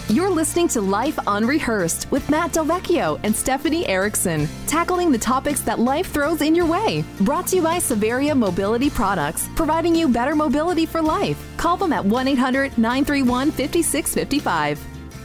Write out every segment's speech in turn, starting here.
You're listening to Life Unrehearsed with Matt Delvecchio and Stephanie Erickson, tackling the topics that life throws in your way. Brought to you by Severia Mobility Products, providing you better mobility for life. Call them at 1-800-931-5655.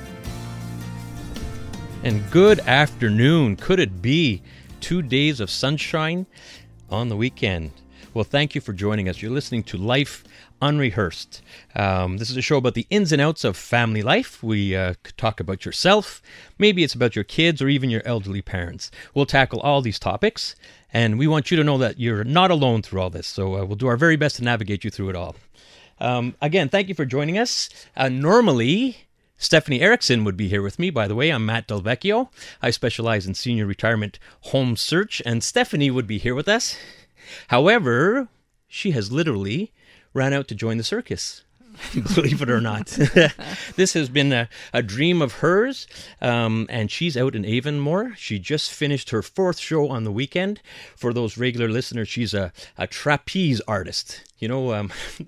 And good afternoon. Could it be 2 days of sunshine on the weekend? Well, thank you for joining us. You're listening to Life Unrehearsed. This is a show about the ins and outs of family life. We could talk about yourself. Maybe it's about your kids or even your elderly parents. We'll tackle all these topics, and we want you to know that you're not alone through all this. So we'll do our very best to navigate you through it all. Again, thank you for joining us. Normally, Stephanie Erickson would be here with me. By the way, I'm Matt Delvecchio. I specialize in senior retirement home search, and Stephanie would be here with us. However, she has literally ran out to join the circus, believe it or not. This has been a dream of hers, and she's out in Avonmore. She just finished her 4th show on the weekend. For those regular listeners, she's a trapeze artist. You know,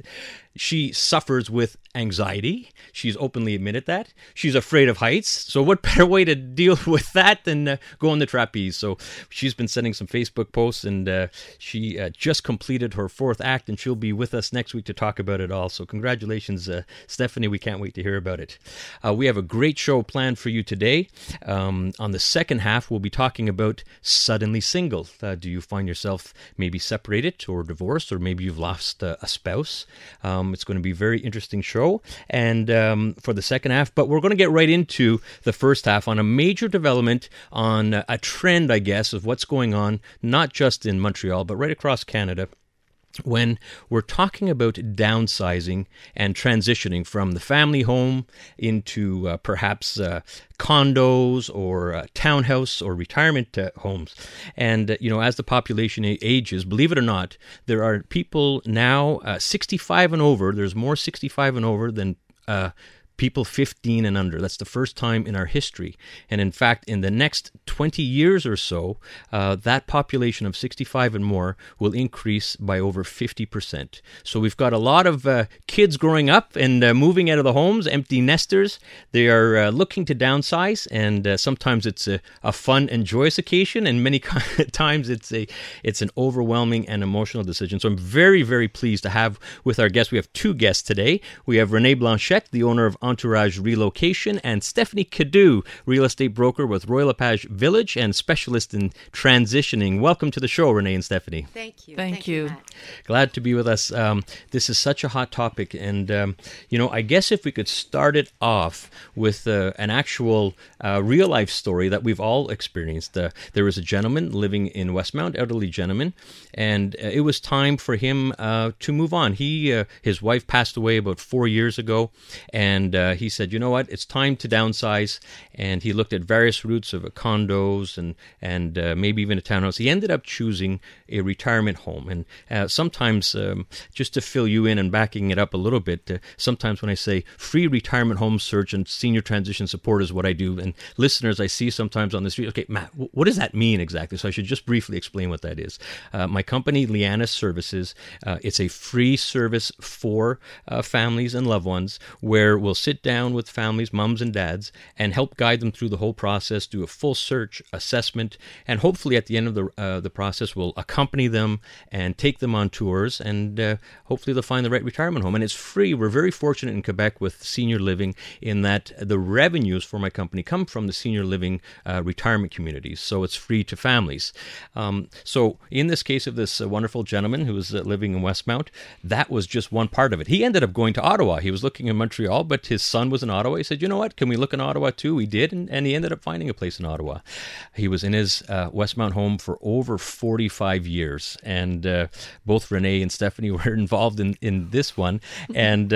she suffers with anxiety. She's openly admitted that. She's afraid of heights. So what better way to deal with that than go on the trapeze? So she's been sending some Facebook posts, and she just completed her 4th act, and she'll be with us next week to talk about it all. So congratulations, Stephanie. We can't wait to hear about it. We have a great show planned for you today. On the second half, we'll be talking about suddenly single. Do you find yourself maybe separated or divorced, or maybe you've lost a spouse? It's going to be a very interesting show, and for the second half, but we're going to get right into the first half on a major development, on a trend, I guess, of what's going on, not just in Montreal, but right across Canada, when we're talking about downsizing and transitioning from the family home into perhaps condos or townhouse or retirement homes. And, you know, as the population ages, believe it or not, there are people now 65 and over. There's more 65 and over than people 15 and under. That's the first time in our history. And in fact, in the next 20 years or so, that population of 65 and more will increase by over 50%. So we've got a lot of kids growing up and moving out of the homes, empty nesters. They are looking to downsize, and sometimes it's a fun and joyous occasion, and many times it's an overwhelming and emotional decision. So I'm very, very pleased to have with our guests. We have 2 guests today. We have Renee Blanchette, the owner of Entourage Relocation, and Stephanie Cadieux, real estate broker with Royal LePage Village and specialist in transitioning. Welcome to the show, Renee and Stephanie. Thank you. Thank you. Matt. Glad to be with us. This is such a hot topic, and you know, I guess if we could start it off with an actual real life story that we've all experienced. There was a gentleman living in Westmount, elderly gentleman, and it was time for him to move on. His wife passed away about 4 years ago, and he said, you know what, it's time to downsize. And he looked at various routes of condos and maybe even a townhouse. He ended up choosing a retirement home. And sometimes, just to fill you in and backing it up a little bit, sometimes when I say free retirement home search and senior transition support is what I do. And listeners I see sometimes on the street, okay, Matt, what does that mean exactly? So I should just briefly explain what that is. My company, Liana Services, it's a free service for families and loved ones where we'll sit down with families, moms and dads, and help guide them through the whole process, do a full search assessment, and hopefully at the end of the process, we'll accompany them and take them on tours, and hopefully they'll find the right retirement home. And it's free. We're very fortunate in Quebec with senior living in that the revenues for my company come from the senior living retirement communities, so it's free to families. So in this case of this wonderful gentleman who was living in Westmount, that was just one part of it. He ended up going to Ottawa. He was looking in Montreal, but his son was in Ottawa. He said, you know what, can we look in Ottawa too? We did, and he ended up finding a place in Ottawa. He was in his Westmount home for over 45 years, and both Renee and Stephanie were involved in this one. And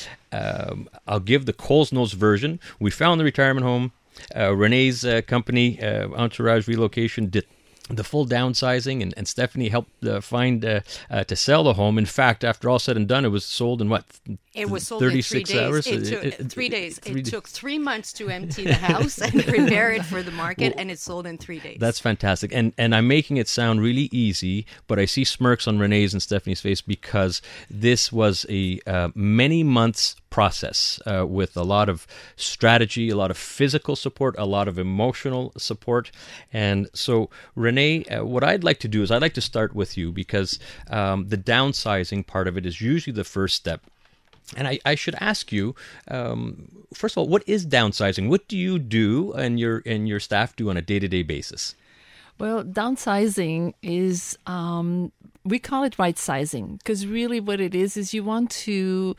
I'll give the Coles Notes version. We found the retirement home. Renee's company, Entourage Relocation, did the full downsizing, and Stephanie helped find to sell the home. In fact, after all said and done, it was sold in what? It was sold 36 in 3 days. hours? It took 3 days. It took 3 months to empty the house and prepare it for the market, and it sold in 3 days. That's fantastic. And I'm making it sound really easy, but I see smirks on Renee's and Stephanie's face because this was a many months process with a lot of strategy, a lot of physical support, a lot of emotional support. And so, Renee, what I'd like to do is I'd like to start with you because the downsizing part of it is usually the first step. And I should ask you, first of all, what is downsizing? What do you do and your staff do on a day-to-day basis? Well, downsizing is, we call it right-sizing, because really what it is you want to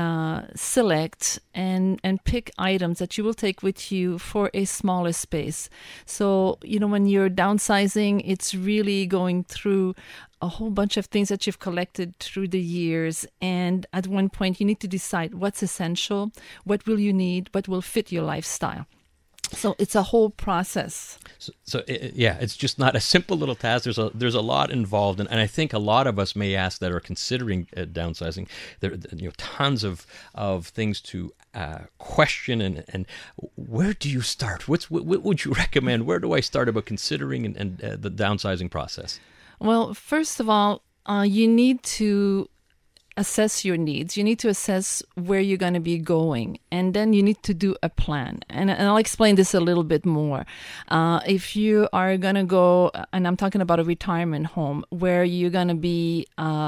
select and pick items that you will take with you for a smaller space. So, when you're downsizing, it's really going through a whole bunch of things that you've collected through the years. And at one point, you need to decide what's essential, what will you need, what will fit your lifestyle. So it's a whole process. So it's just not a simple little task. There's a lot involved, and I think a lot of us may ask that are considering downsizing. There tons of things to question, and where do you start? What would you recommend? Where do I start about considering and the downsizing process? Well, first of all, you need to assess your needs. You need to assess where you're going to be going, and then you need to do a plan. And I'll explain this a little bit more. If you are going to go, and I'm talking about a retirement home where you're going to be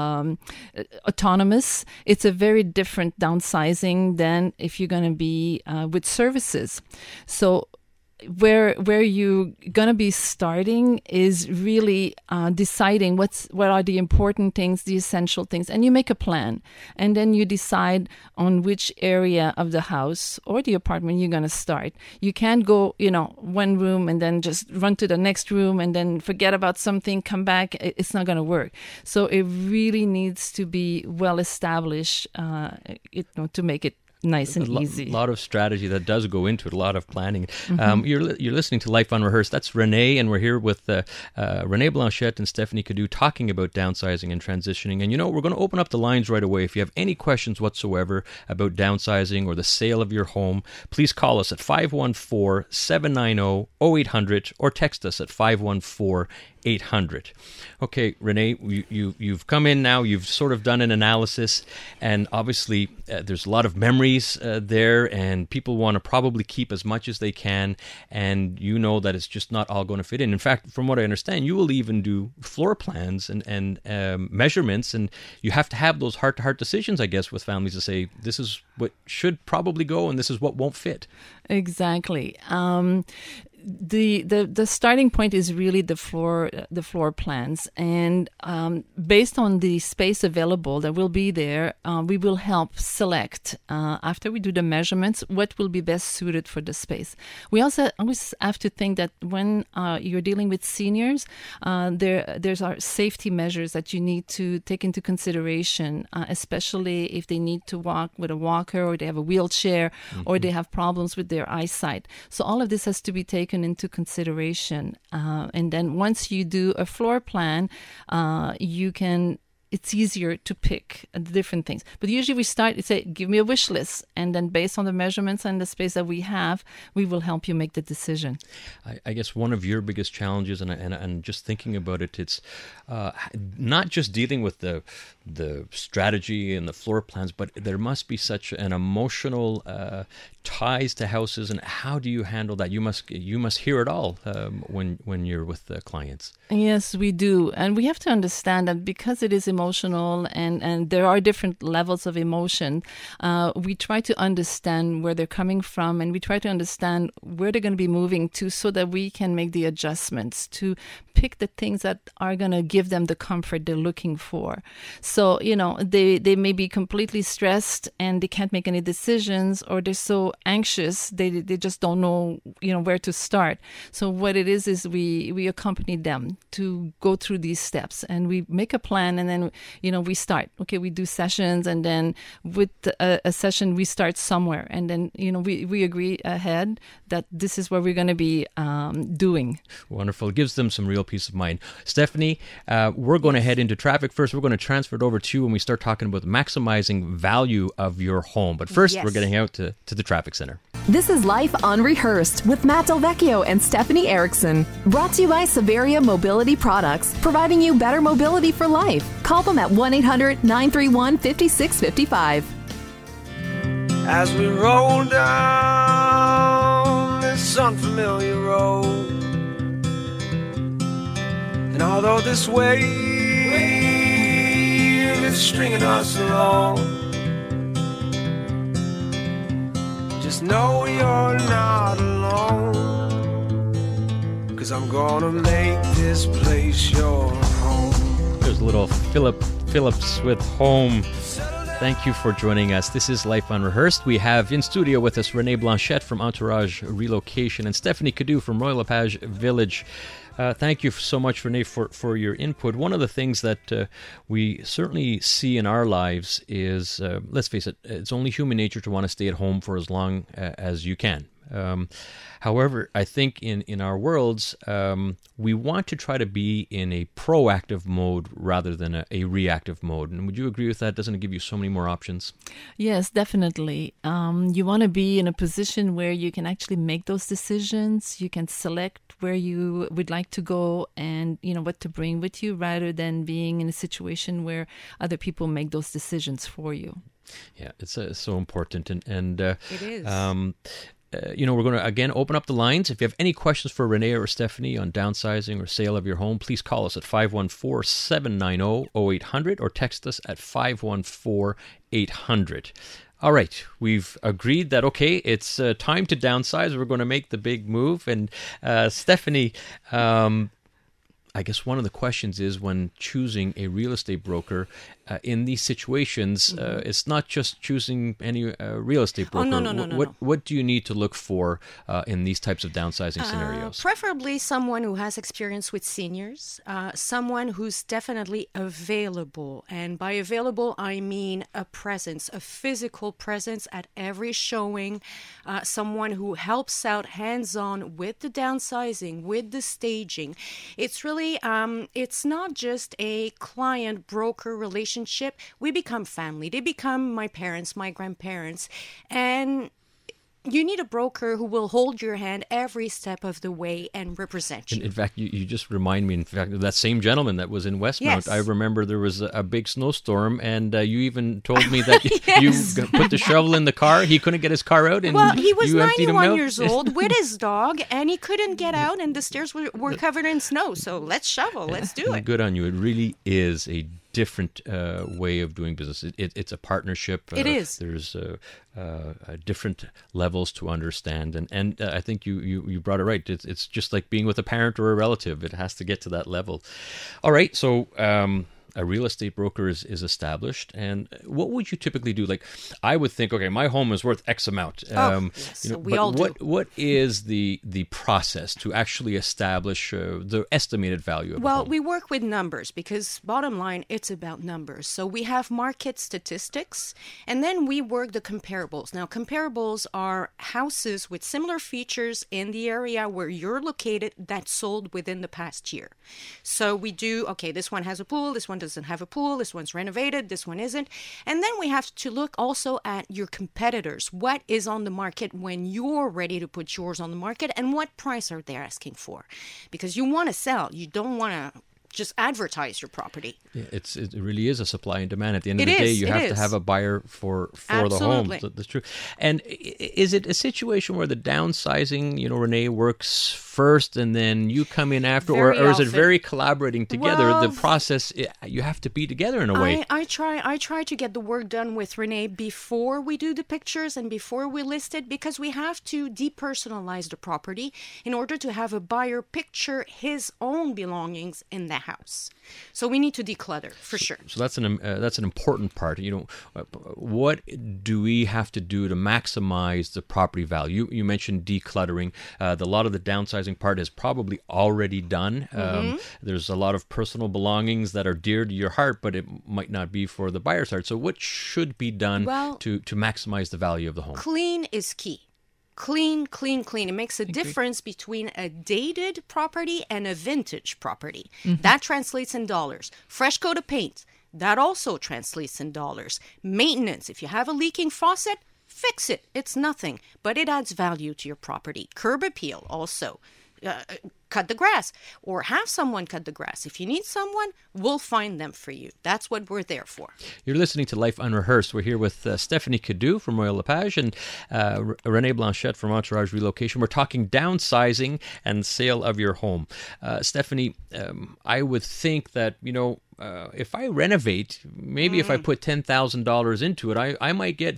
autonomous, it's a very different downsizing than if you're going to be with services. So where you're going to be starting is really deciding what are the important things, the essential things, and you make a plan. And then you decide on which area of the house or the apartment you're going to start. You can't go, one room and then just run to the next room and then forget about something, come back. It's not going to work. So it really needs to be well established, to make it nice and easy. A lot of strategy that does go into it, a lot of planning. Mm-hmm. You're listening to Life Unrehearsed. That's Renee, and we're here with Renee Blanchette and Stephanie Cadieux talking about downsizing and transitioning. And we're going to open up the lines right away. If you have any questions whatsoever about downsizing or the sale of your home, please call us at 514-790-0800 or text us at 514-800. Okay, Renee, you've come in now. You've sort of done an analysis, and obviously there's a lot of memories there, and people want to probably keep as much as they can, and that it's just not all going to fit in. In fact, from what I understand, you will even do floor plans and measurements, and you have to have those heart-to-heart decisions, I guess, with families to say, this is what should probably go, and this is what won't fit. Exactly. The starting point is really the floor plans, and based on the space available that will be there, we will help select after we do the measurements what will be best suited for the space. We also always have to think that when you're dealing with seniors, there's our safety measures that you need to take into consideration, especially if they need to walk with a walker or they have a wheelchair, mm-hmm. or they have problems with their eyesight. So all of this has to be taken into consideration. And then once you do a floor plan, it's easier to pick the different things. But usually we start, say, give me a wish list. And then based on the measurements and the space that we have, we will help you make the decision. I guess one of your biggest challenges, and just thinking about it, it's not just dealing with the strategy and the floor plans, but there must be such an emotional ties to houses. And how do you handle that? You must hear it all when you're with the clients. Yes, we do. And we have to understand that because it is emotional and there are different levels of emotion, we try to understand where they're coming from, and we try to understand where they're going to be moving to so that we can make the adjustments to pick the things that are going to give them the comfort they're looking for. So, they may be completely stressed and they can't make any decisions, or they're so anxious they just don't know, where to start. So what it is we accompany them to go through these steps, and we make a plan, and then, we start. Okay, we do sessions, and then with a session we start somewhere, and then, we agree ahead that this is what we're going to be doing. Wonderful. It gives them some real peace of mind. Stephanie, we're going to head into traffic first. We're going to transfer it over to you when we start talking about maximizing value of your home. But first, We're getting out to the traffic center. This is Life Unrehearsed with Matt Delvecchio and Stephanie Erickson. Brought to you by Severia Mobility Products, providing you better mobility for life. Call them at 1-800-931-5655. as we roll down this unfamiliar road. And although this wave is stringing us along, just know you're not alone, 'cause I'm gonna make this place your home. There's a little Phillips with Home. Thank you for joining us. This is Life Unrehearsed. We have in studio with us Renee Blanchette from Entourage Relocation and Stephanie Cadieux from Royal LePage Village. Thank you so much, Renee, for your input. One of the things that we certainly see in our lives is, let's face it, it's only human nature to want to stay at home for as long as you can. However, I think in our worlds, we want to try to be in a proactive mode rather than a reactive mode. And would you agree with that? Doesn't it give you so many more options? Yes, definitely. You want to be in a position where you can actually make those decisions. You can select where you would like to go and, what to bring with you, rather than being in a situation where other people make those decisions for you. Yeah, it's so important. And it is. We're going to, again, open up the lines. If you have any questions for Renee or Stephanie on downsizing or sale of your home, please call us at 514-790-0800 or text us at 514-800. All right, we've agreed that, okay, it's time to downsize. We're going to make the big move. And Stephanie, I guess one of the questions is, when choosing a real estate broker in these situations, it's not just choosing any real estate broker. No. What do you need to look for in these types of downsizing scenarios? Preferably someone who has experience with seniors, someone who's definitely available. And by available, I mean a presence, a physical presence at every showing, someone who helps out hands-on with the downsizing, with the staging. It's really, it's not just a client-broker relationship. We become family. They become my parents, my grandparents. And you need a broker who will hold your hand every step of the way and represent you. In fact, you just remind me, of that same gentleman that was in Westmount. Yes. I remember there was a big snowstorm, and you even told me that Yes. you put the shovel in the car. He couldn't get his car out, and He was you emptied him 91 out? years old with his dog, and he couldn't get out, and the stairs were covered in snow. So let's shovel. Let's do it. Good on you. It really is a different way of doing business. It's a partnership. It is. There's different levels to understand, and I think you brought it right. It's just like being with a parent or a relative. It has to get to that level. All right, so a real estate broker is established, and what would you typically do? Like, I would think, okay, my home is worth X amount. Yes, we all do. What is the process to actually establish the estimated value of a home? Well, we work with numbers because, bottom line, it's about numbers. So we have market statistics, and then we work the comparables. Now, comparables are houses with similar features in the area where you're located that sold within the past year. So we do, okay, this one has a pool, this one doesn't have a pool, this one's renovated, this one isn't. And then we have to look also at your competitors. What is on the market when you're ready to put yours on the market, and what price are they asking for? Because you want to sell. You don't want to just advertise your property. Yeah, it really is a supply and demand. At the end of the day, you have to have a buyer for the home. That's true. And is it a situation where the downsizing, Renee, works first and then you come in after, or is it very collaborating together? Well, the process, you have to be together in a way. I try to get the work done with Renee before we do the pictures and before we list it, because we have to depersonalize the property in order to have a buyer picture his own belongings in the house. So we need to declutter for sure. So that's an important part. What do we have to do to maximize the property value? You mentioned decluttering. A lot of the downsizing part is probably already done. There's a lot of personal belongings that are dear to your heart, but it might not be for the buyer's heart. So what should be done to maximize the value of the home? Clean is key. Clean. It makes a difference between a dated property and a vintage property. That translates in dollars. Fresh coat of paint, that also translates in dollars. Maintenance, if you have a leaking faucet, fix it. It's nothing, but it adds value to your property. Curb appeal also. cut the grass or have someone cut the grass. If you need someone, we'll find them for you. That's what we're there for. You're listening to Life Unrehearsed. We're here with Stephanie Cadieux from Royal LePage and Renee Blanchette from Entourage Relocation. We're talking downsizing and sale of your home. Stephanie, I would think that, if I renovate, maybe if I put $10,000 into it, I might get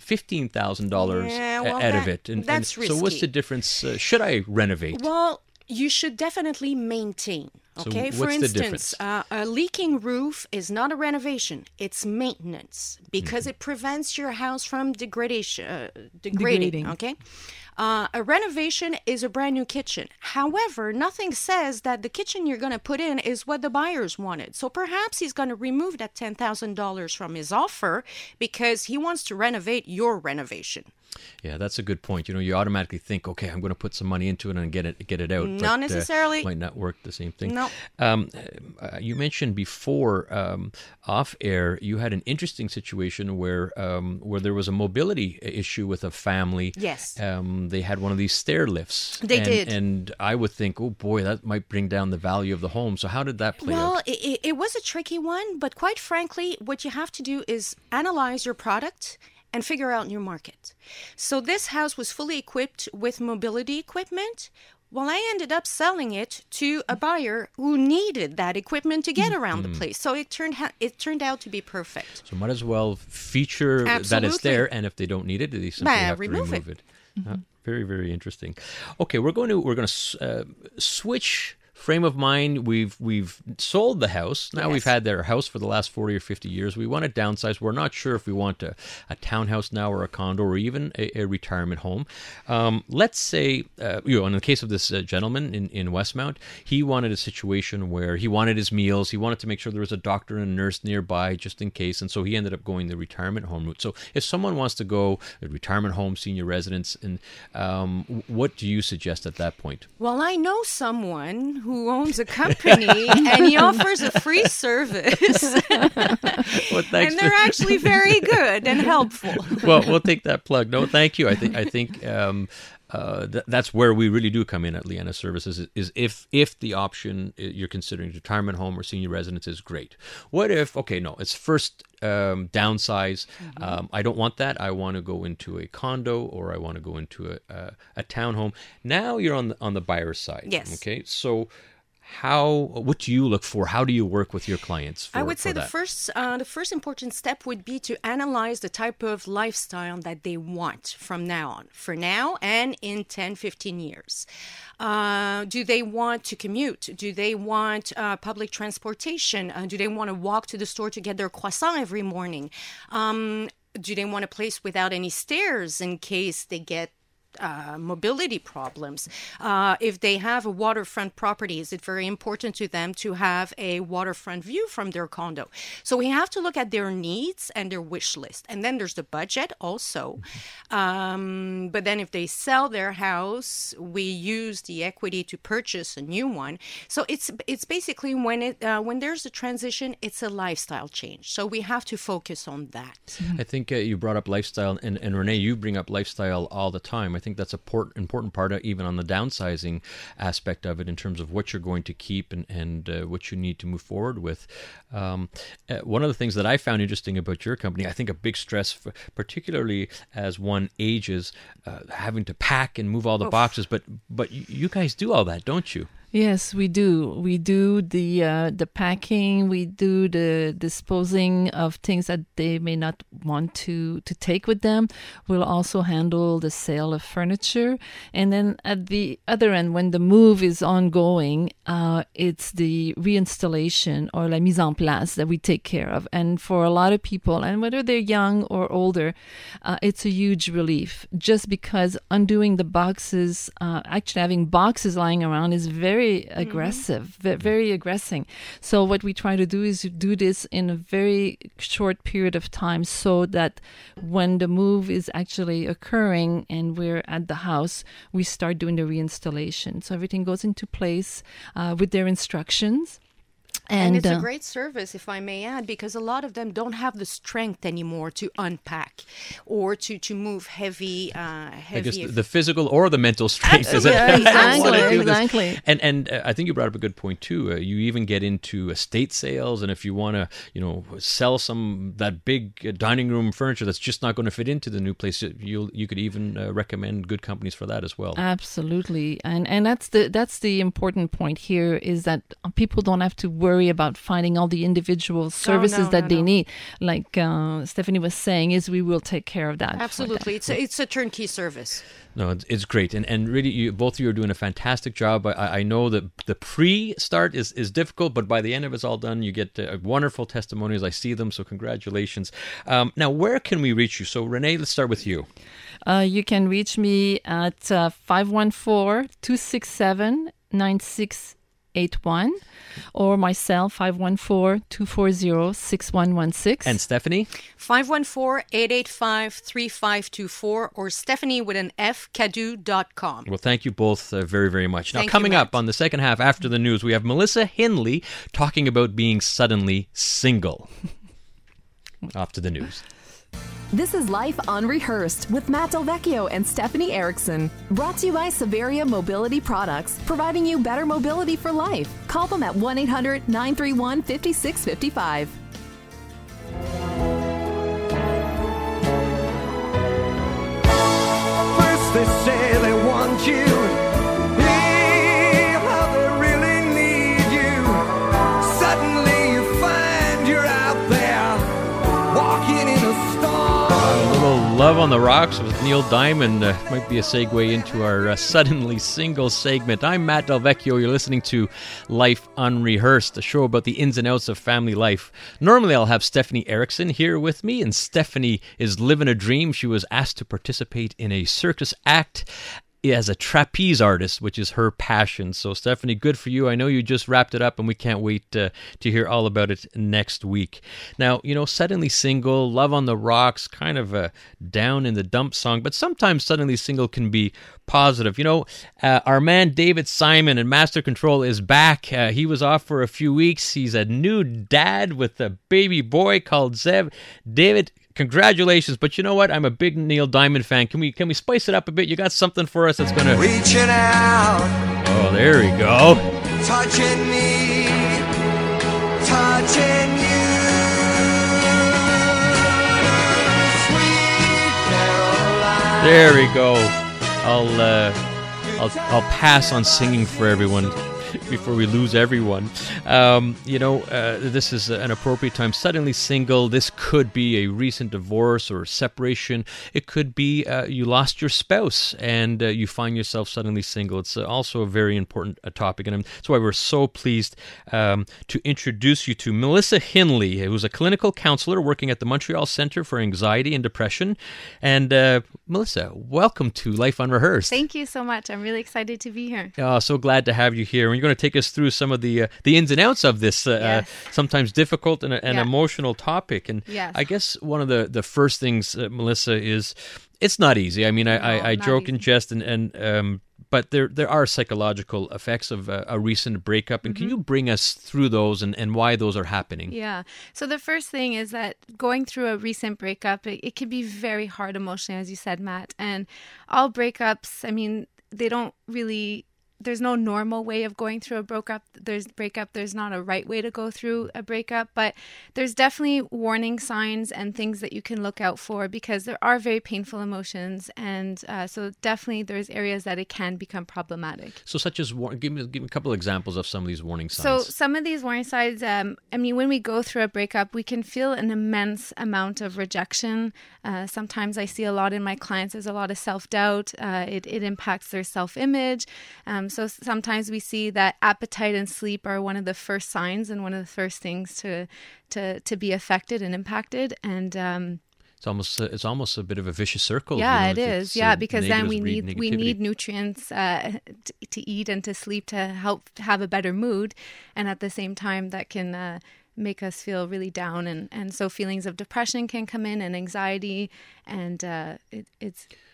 $15,000 out of it. And that's risky. So what's the difference? Should I renovate? Well, you should definitely maintain. Okay, so for what's the instance, a leaking roof is not a renovation; it's maintenance because it prevents your house from degrading. Okay, a renovation is a brand new kitchen. However, nothing says that the kitchen you're going to put in is what the buyers wanted. So perhaps he's going to remove that $10,000 from his offer because he wants to renovate your renovation. Yeah, that's a good point. You automatically think, okay, I'm going to put some money into it and get it out. Not necessarily. Might not work the same thing. No. You mentioned before, off air, you had an interesting situation where there was a mobility issue with a family. Yes. They had one of these stair lifts. They did. And I would think, oh boy, that might bring down the value of the home. So how did that play out? Well, it was a tricky one, but quite frankly, what you have to do is analyze your product and figure out your market. So this house was fully equipped with mobility equipment. Well, I ended up selling it to a buyer who needed that equipment to get around the place. So it turned out to be perfect. So might as well feature that it's there, and if they don't need it, they simply have to remove it. Very, very interesting. Okay, we're going to switch frame of mind. We've sold the house. Now we've had their house for the last 40 or 50 years. We want to downsize. We're not sure if we want a townhouse now or a condo or even a retirement home. Let's say, in the case of this gentleman in Westmount, he wanted a situation where he wanted his meals. He wanted to make sure there was a doctor and a nurse nearby just in case. And so he ended up going the retirement home route. So if someone wants to go a retirement home, senior residence, and what do you suggest at that point? Well, I know someone who owns a company and he offers a free service. And they're actually very good and helpful. Well, we'll take that plug. No, thank you. I think that's where we really do come in at Liana Services is if the option you're considering retirement home or senior residence is great. What if, it's first downsize. I don't want that. I want to go into a condo or I want to go into a townhome. Now you're on the buyer's side. Yes. Okay. So what do you look for? How do you work with your clients I would say the first important step would be to analyze the type of lifestyle that they want from now on, for now and in 10, 15 years. Do they want to commute? Do they want public transportation? Do they want to walk to the store to get their croissant every morning? Do they want a place without any stairs in case they get mobility problems? If they have a waterfront property, is it very important to them to have a waterfront view from their condo? So we have to look at their needs and their wish list. And then there's the budget also. But then if they sell their house, we use the equity to purchase a new one. So it's basically when there's a transition, it's a lifestyle change. So we have to focus on that. I think you brought up lifestyle, and Renee, you bring up lifestyle all the time. I think that's an important part of, even on the downsizing aspect of it, in terms of what you're going to keep and what you need to move forward with. One of the things that I found interesting about your company, I think a big stress, particularly as one ages, having to pack and move all the boxes, but you guys do all that, don't you? Yes, we do. We do the packing. We do the disposing of things that they may not want to take with them. We'll also handle the sale of furniture. And then at the other end, when the move is ongoing, it's the reinstallation or la mise en place that we take care of. And for a lot of people, and whether they're young or older, it's a huge relief. Just because undoing the boxes, actually having boxes lying around is very aggressive, very aggressive. So what we try to do is do this in a very short period of time so that when the move is actually occurring and we're at the house, we start doing the reinstallation. So everything goes into place with their instructions. And it's a great service, if I may add, because a lot of them don't have the strength anymore to unpack or to move heavy. I guess the physical or the mental strength. Exactly. And I think you brought up a good point too. You even get into estate sales, and if you want to, sell that big dining room furniture that's just not going to fit into the new place, you could even recommend good companies for that as well. Absolutely, and that's the important point here, is that people don't have to worry about finding all the individual services that they need. Like Stephanie was saying, we will take care of that. Absolutely, it's a turnkey service. No, it's great, and really, both of you are doing a fantastic job. I know that the pre-start is difficult, but by the end of it's all done, you get wonderful testimonials. I see them, so congratulations. Now, where can we reach you? So, Renee, let's start with you. You can reach me at 514-267-9681, or my cell 514-240-6116. And Stephanie? 514-885-3524, or Stephanie with an F, Cadu.com. Well, thank you both very, very much. Now, Thank you, coming Matt. up on the second half after the news, we have Melissa Hindley talking about being suddenly single. Off to the news. This is Life Unrehearsed with Matt Delvecchio and Stephanie Erickson. Brought to you by Severia Mobility Products, providing you better mobility for life. Call them at 1-800-931-5655. First they say they want you, how they really need you. Suddenly you find you're out there, walking in a storm. A little Love on the Rocks with Neil Diamond might be a segue into our Suddenly Single segment. I'm Matt Delvecchio. You're listening to Life Unrehearsed, a show about the ins and outs of family life. Normally I'll have Stephanie Erickson here with me, and Stephanie is living a dream. She was asked to participate in a circus act as a trapeze artist, which is her passion. So, Stephanie, good for you. I know you just wrapped it up, and we can't wait to hear all about it next week. Now, Suddenly Single, Love on the Rocks, kind of a down in the dump song, but sometimes Suddenly Single can be positive. Our man David Simon in Master Control is back. He was off for a few weeks. He's a new dad with a baby boy called Zev. David, congratulations, but you know what? I'm a big Neil Diamond fan. Can we spice it up a bit? You got something for us that's gonna Reaching out, Oh, there we go. touching me, touching you. Sweet Caroline. There we go. I'll pass on singing for everyone before we lose everyone. This is an appropriate time. Suddenly Single. This could be a recent divorce or separation. It could be you lost your spouse and you find yourself suddenly single. It's also a very important topic, and that's why we're so pleased to introduce you to Melissa Hindley, who's a clinical counselor working at the Montreal Centre for Anxiety and Depression. And Melissa, welcome to Life Unrehearsed. Thank you so much. I'm really excited to be here. Oh, so glad to have you here. And you're going to take us through some of the ins and outs of this Yes. sometimes difficult and emotional topic. And Yes. I guess one of the first things, Melissa, is it's not easy. I mean, I not joke and easy. jest, but there are psychological effects of a recent breakup. And can you bring us through those and why those are happening? Yeah. So the first thing is that going through a recent breakup, it can be very hard emotionally, as you said, Matt. And all breakups, I mean, they don't really... There's no normal way of going through a breakup. There's not a right way to go through a breakup, but there's definitely warning signs and things that you can look out for, because there are very painful emotions, and so definitely there's areas that it can become problematic. So such as, give me a couple examples of some of these warning So signs. some of these warning signs, when we go through a breakup, we can feel an immense amount of rejection. Sometimes I see a lot in my clients, there's a lot of self-doubt. It impacts their self-image. So sometimes we see that appetite and sleep are one of the first signs and one of the first things to be affected and impacted. And It's almost a bit of a vicious circle. yeah, it it's is. Yeah, because then we need negativity. nutrients to eat and to sleep to help have a better mood, and at the same time that can make us feel really down, and so feelings of depression can come in, and anxiety, and it's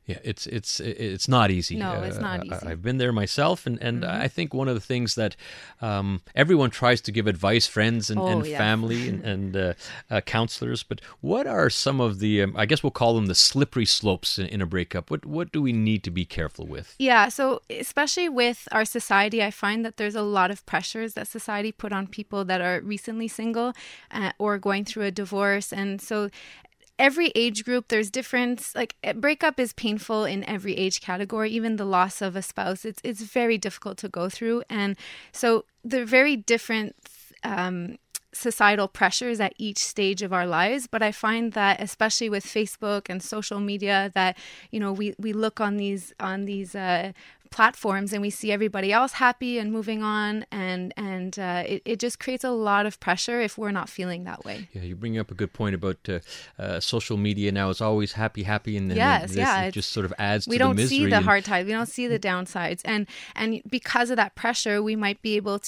Yeah, it's not easy. No, it's not easy. I've been there myself, and I think one of the things that everyone tries to give advice, friends and family and counselors. But what are some of the I guess we'll call them the slippery slopes in a breakup? What do we need to be careful with? Yeah, so especially with our society, I find that there's a lot of pressures that society put on people that are recently single or going through a divorce, and so every age group, there's difference. Like breakup is painful in every age category. Even the loss of a spouse, it's very difficult to go through. And so they're very different societal pressures at each stage of our lives. But I find that especially with Facebook and social media, that we look on these platforms and we see everybody else happy and moving on, and it just creates a lot of pressure if we're not feeling that way. Yeah, you bring up a good point about social media now. It's always happy, and it just sort of adds to the misery. We don't see the hard times. We don't see the downsides, and because of that pressure, we might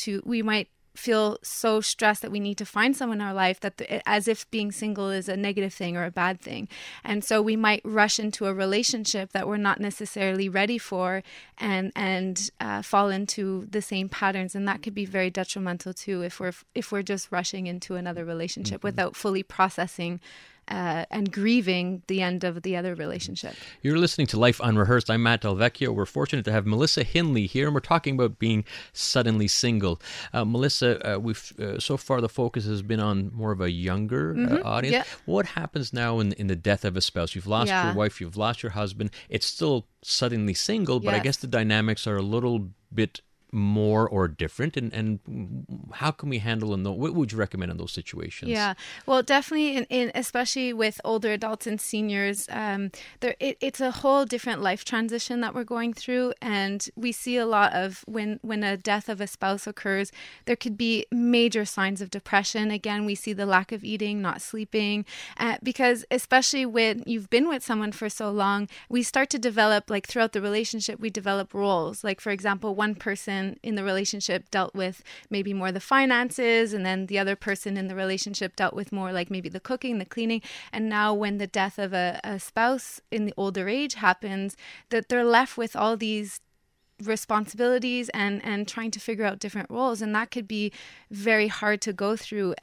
feel so stressed that we need to find someone in our life as if being single is a negative thing or a bad thing. And so we might rush into a relationship that we're not necessarily ready for and fall into the same patterns. And that could be very detrimental too if we're just rushing into another relationship without fully processing and grieving the end of the other relationship. You're listening to Life Unrehearsed. I'm Matt Del Vecchio. We're fortunate to have Melissa Hinley here, and we're talking about being suddenly single. Melissa, we've so far the focus has been on more of a younger audience. Yeah. What happens now in the death of a spouse? You've lost your wife, you've lost your husband. It's still suddenly single, but I guess the dynamics are a little bit more or different, and how can we handle what would you recommend in those situations? Yeah, well, definitely in especially with older adults and seniors, it's a whole different life transition that we're going through, and we see a lot of when a death of a spouse occurs, there could be major signs of depression. Again, we see the lack of eating, not sleeping, because especially when you've been with someone for so long, we start to develop, like throughout the relationship, we develop roles. Like for example, one person in the relationship dealt with maybe more the finances, and then the other person in the relationship dealt with more like maybe the cooking, the cleaning. And now when the death of a spouse in the older age happens, that they're left with all these responsibilities and trying to figure out different roles, and that could be very hard to go through.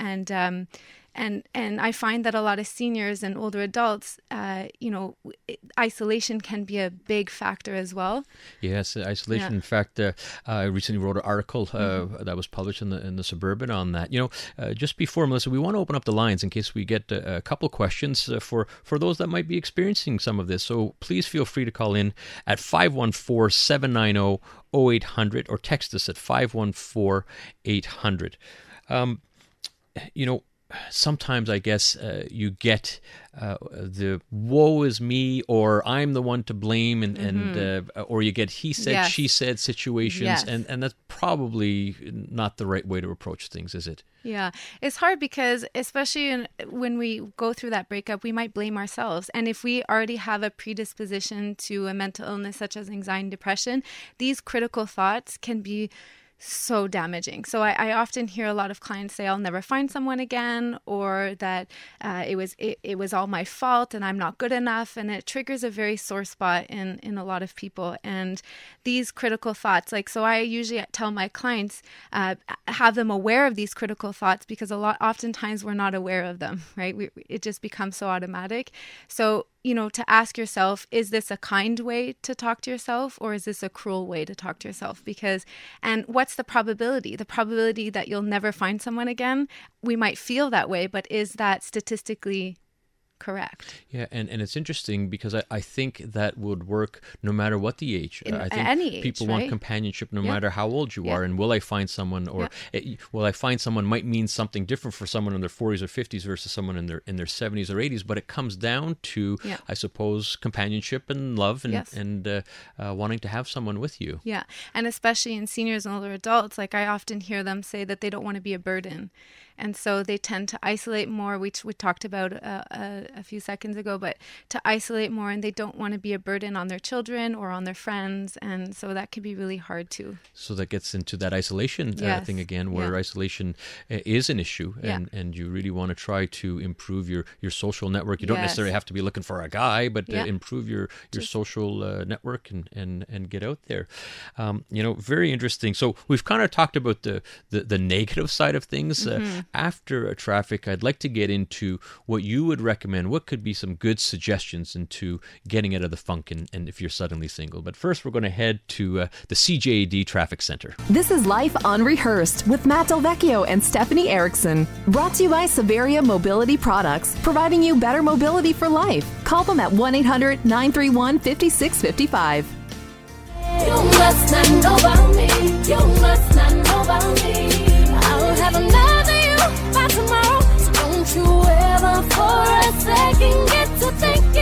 And I find that a lot of seniors and older adults, isolation can be a big factor as well. Yes, isolation. Yeah. In fact, I recently wrote an article that was published in the Suburban on that. Just before, Melissa, we want to open up the lines in case we get a couple of questions for those that might be experiencing some of this. So please feel free to call in at 514-790-0800 or text us at 514-800. Sometimes I guess you get the woe is me, or I'm the one to blame, and or you get he said, she said situations, and that's probably not the right way to approach things, is it? Yeah, it's hard because especially when we go through that breakup, we might blame ourselves. And if we already have a predisposition to a mental illness such as anxiety and depression, these critical thoughts can be so damaging. So I often hear a lot of clients say, I'll never find someone again, or that it was all my fault and I'm not good enough. And it triggers a very sore spot in a lot of people. And these critical thoughts, so I usually tell my clients, have them aware of these critical thoughts, because oftentimes we're not aware of them, right? It just becomes so automatic. So to ask yourself, is this a kind way to talk to yourself, or is this a cruel way to talk to yourself? And what's the probability? The probability that you'll never find someone again, we might feel that way, but is that statistically correct? Yeah, and it's interesting because I think that would work no matter what the age. I think any age, people want companionship no matter how old you are. And will I find someone, or will I find someone might mean something different for someone in their 40s or 50s versus someone in their 70s or 80s. But it comes down to, I suppose, companionship and love and wanting to have someone with you. Yeah, and especially in seniors and older adults, I often hear them say that they don't want to be a burden. And so they tend to isolate more, which we talked about a few seconds ago, but to isolate more, and they don't want to be a burden on their children or on their friends. And so that can be really hard too. So that gets into that isolation thing again, where isolation is an issue, and you really want to try to improve your social network. You don't necessarily have to be looking for a guy, but improve your social network and get out there. Very interesting. So we've kind of talked about the negative side of things. After traffic, I'd like to get into what you would recommend. What could be some good suggestions into getting out of the funk and if you're suddenly single. But first, we're going to head to the CJAD Traffic Center. This is Life Unrehearsed with Matt Delvecchio and Stephanie Erickson. Brought to you by Severia Mobility Products, providing you better mobility for life. Call them at 1-800-931-5655. You must not know about me. You must not know about me. I'll have another you by tomorrow. So don't you ever for a second get to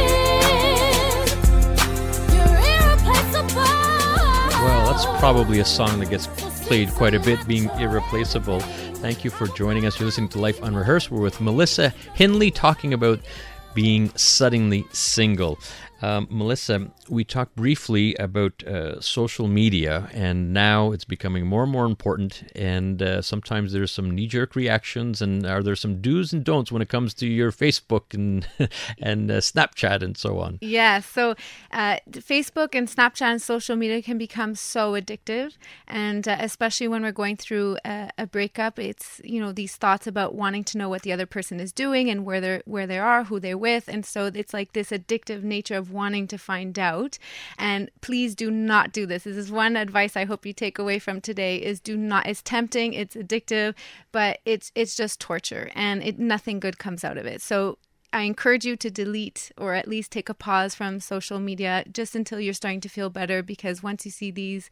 thinking you're irreplaceable. Well, that's probably a song that gets played quite a bit, being irreplaceable. Thank you for joining us. You're listening to Life Unrehearsed. We're with Melissa Hindley talking about being suddenly single. Melissa, we talked briefly about social media, and now it's becoming more and more important, and sometimes there's some knee-jerk reactions, and are there some do's and don'ts when it comes to your Facebook and Snapchat and so on? Yeah, so Facebook and Snapchat and social media can become so addictive, and especially when we're going through a breakup, it's, these thoughts about wanting to know what the other person is doing and where they are, who they're with, and so it's like this addictive nature of wanting to find out. And please do not do this. This is one advice I hope you take away from today: is it's tempting, it's addictive, but it's just torture, and nothing good comes out of it. So I encourage you to delete or at least take a pause from social media just until you're starting to feel better, because once you see these,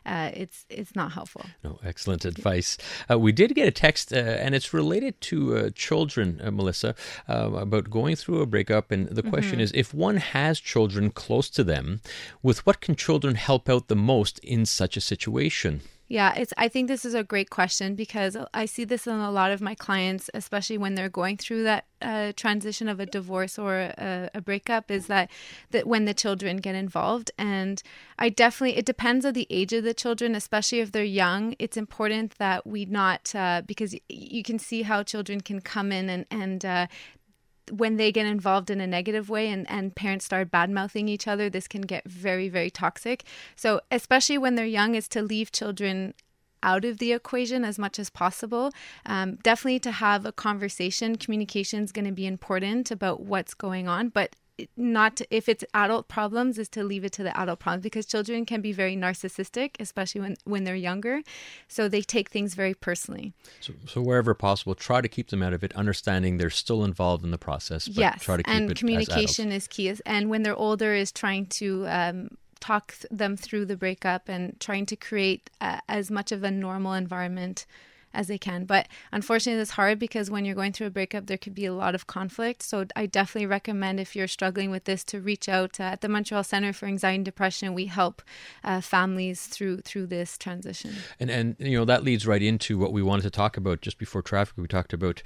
it's not helpful. No, excellent advice. We did get a text, and it's related to children, Melissa, about going through a breakup. And the question is, if one has children close to them, with what can children help out the most in such a situation? Yeah, I think this is a great question, because I see this in a lot of my clients, especially when they're going through that transition of a divorce or a breakup, is that when the children get involved. And it depends on the age of the children, especially if they're young. It's important that we not, because you can see how children can come in and when they get involved in a negative way and parents start bad-mouthing each other, this can get very, very toxic. So especially when they're young, is to leave children out of the equation as much as possible. Definitely to have a conversation. Communication is going to be important about what's going on, but if it's adult problems, is to leave it to the adult problems, because children can be very narcissistic, especially when they're younger. So they take things very personally. So wherever possible, try to keep them out of it, understanding they're still involved in the process. But try to keep and it communication is key. And when they're older, is trying to talk them through the breakup and trying to create as much of a normal environment as they can. But unfortunately, it's hard, because when you're going through a breakup, there could be a lot of conflict. So I definitely recommend, if you're struggling with this, to reach out at the Montreal Centre for Anxiety and Depression. We help families through this transition. And that leads right into what we wanted to talk about just before traffic. We talked about,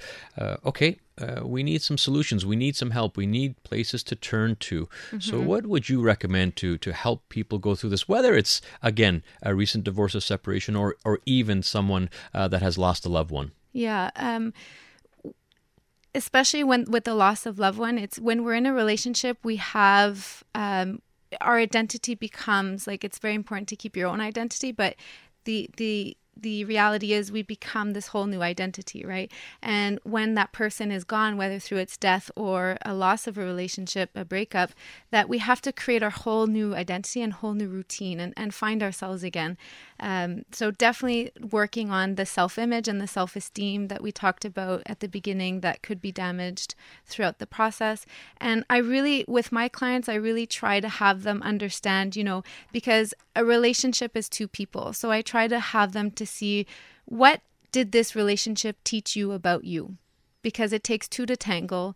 we need some solutions. We need some help. We need places to turn to. So what would you recommend to help people go through this, whether it's, again, a recent divorce or separation, or even someone that has lost a loved one? Yeah. Especially with the loss of loved one, it's when we're in a relationship, we have our identity becomes, like, it's very important to keep your own identity, but the reality is we become this whole new identity, right? And when that person is gone, whether through its death or a loss of a relationship, a breakup, that we have to create our whole new identity and whole new routine and find ourselves again. So definitely working on the self-image and the self-esteem that we talked about at the beginning that could be damaged throughout the process. And with my clients, I really try to have them understand, because a relationship is two people. So I try to have them to see, what did this relationship teach you about you? Because it takes two to tangle.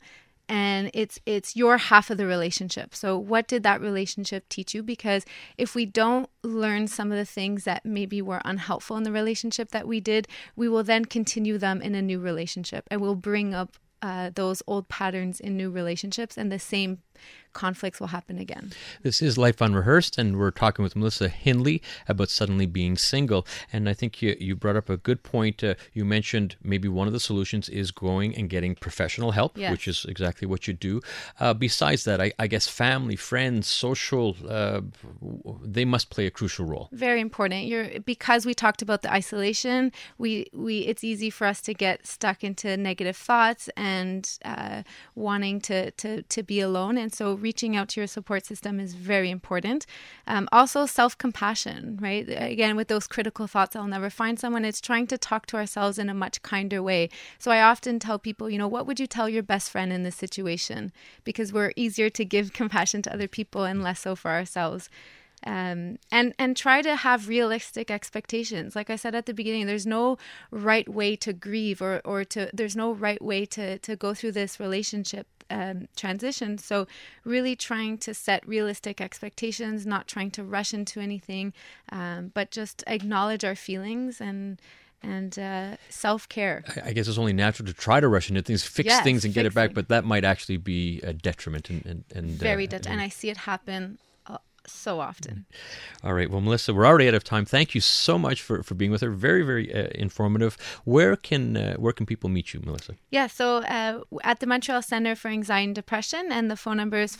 and it's your half of the relationship. So what did that relationship teach you? Because if we don't learn some of the things that maybe were unhelpful in the relationship that we did, we will then continue them in a new relationship, and we'll bring up those old patterns in new relationships, and the same conflicts will happen again. This is Life Unrehearsed, and we're talking with Melissa Hindley about suddenly being single. And I think you brought up a good point. You mentioned maybe one of the solutions is going and getting professional help, Yes. which is exactly what you do. Besides that, I guess family, friends, social, they must play a crucial role. Very important. Because we talked about the isolation, it's easy for us to get stuck into negative thoughts and wanting to be alone. And so reaching out to your support system is very important. Also self-compassion, right? Again, with those critical thoughts, I'll never find someone. It's trying to talk to ourselves in a much kinder way. So I often tell people, what would you tell your best friend in this situation? Because we're easier to give compassion to other people and less so for ourselves. And try to have realistic expectations. Like I said at the beginning, there's no right way to grieve or there's no right way to go through this relationship transition. So really trying to set realistic expectations, not trying to rush into anything, but just acknowledge our feelings and self-care. I guess it's only natural to try to rush into things, fix things and get it back, fixing. but that might actually be a detriment. And Very detrimental. And I see it happen so often. All right. Well, Melissa, we're already out of time. Thank you so much for being with her. Very, very informative. Where can people meet you, Melissa? Yeah, so at the Montreal Centre for Anxiety and Depression, and the phone number is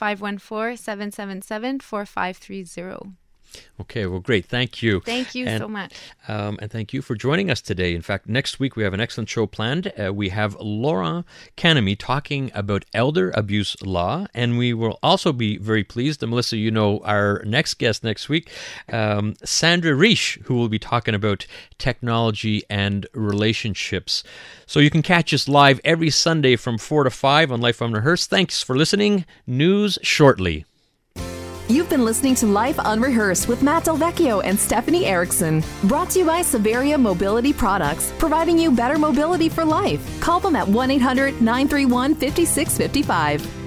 514-777-4530. Okay, well, great. Thank you. Thank you so much. And thank you for joining us today. In fact, next week we have an excellent show planned. We have Laurent Canemy talking about elder abuse law, and we will also be very pleased, and Melissa, our next guest next week, Sandra Reich, who will be talking about technology and relationships. So you can catch us live every Sunday from 4 to 5 on Life Unrehearsed. Thanks for listening. News shortly. You've been listening to Life Unrehearsed with Matt Delvecchio and Stephanie Erickson. Brought to you by Severia Mobility Products, providing you better mobility for life. Call them at 1-800-931-5655.